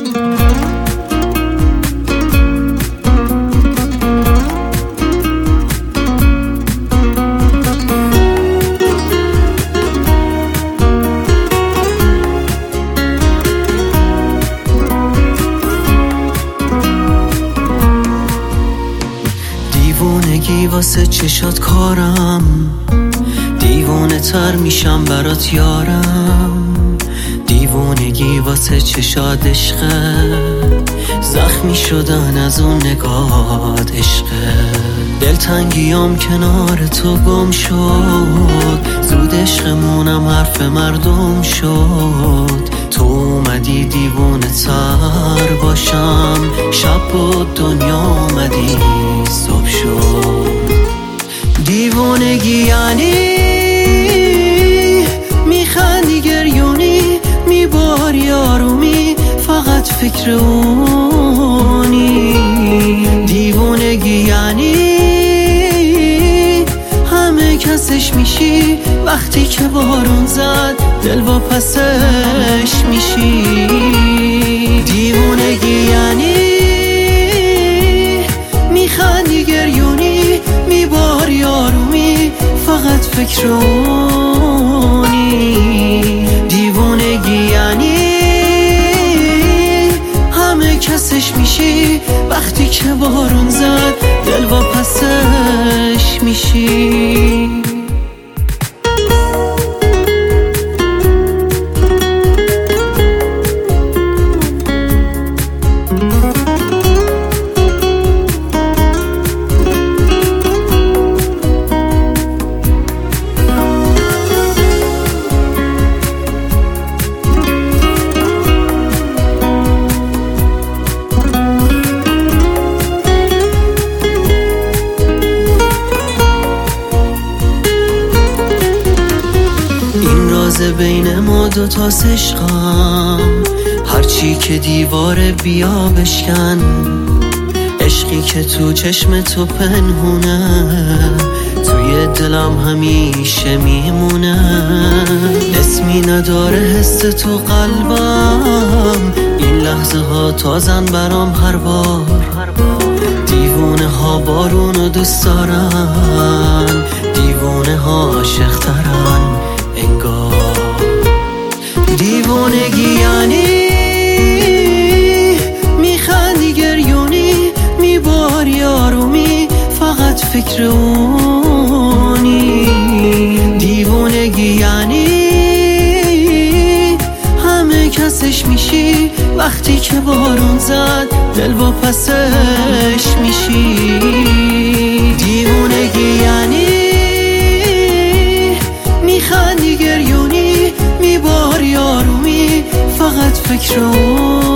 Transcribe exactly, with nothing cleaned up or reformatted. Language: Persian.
دیوونگی واسه چشات کارم، دیوونه تر میشم برات یارم. دیوونگی واسه چشات عشقه، زخمی شدن از اون نگات عشقه. دلتنگیام کنار تو گم شد، زود عشقمونم حرف مردم شد. تو اومدی دیوونه تر باشم، شب بود دنیا اومدی صبح شد. دیوونگی یعنی میخندی گریونی، میباری آرومی، فقط فکر اونی. دیوونگی یعنی همه کسش میشی، وقتی که بارون زد دل با پسش میشی. دیوونگی یعنی میخندی گریونی، میباری آرومی، فقط فکر اونی. دیوونگی یعنی همه کسش میشی، وقتی که بارون زد دل با پسش میشی. بین ما دوتا عشقم، هرچی که دیواره بیا بشکن. عشقی که تو چشم تو پنهونه، توی دلم همیشه میمونه. اسمی نداره حس تو قلبم، این لحظه ها تازن برام هر بار. دیوونه ها بارونو دوست دارن، دیوونه ها عاشق ترن انگار. دیوونگی یعنی میخندی گریونی، میباری آرومی، فقط فکر اونی. دیوونگی یعنی همه کسش میشی، وقتی که بارون زد دل با پسش میشی. دیوونگی یعنی میخندی گریونی، میباری آرومی، فقط فکر اون.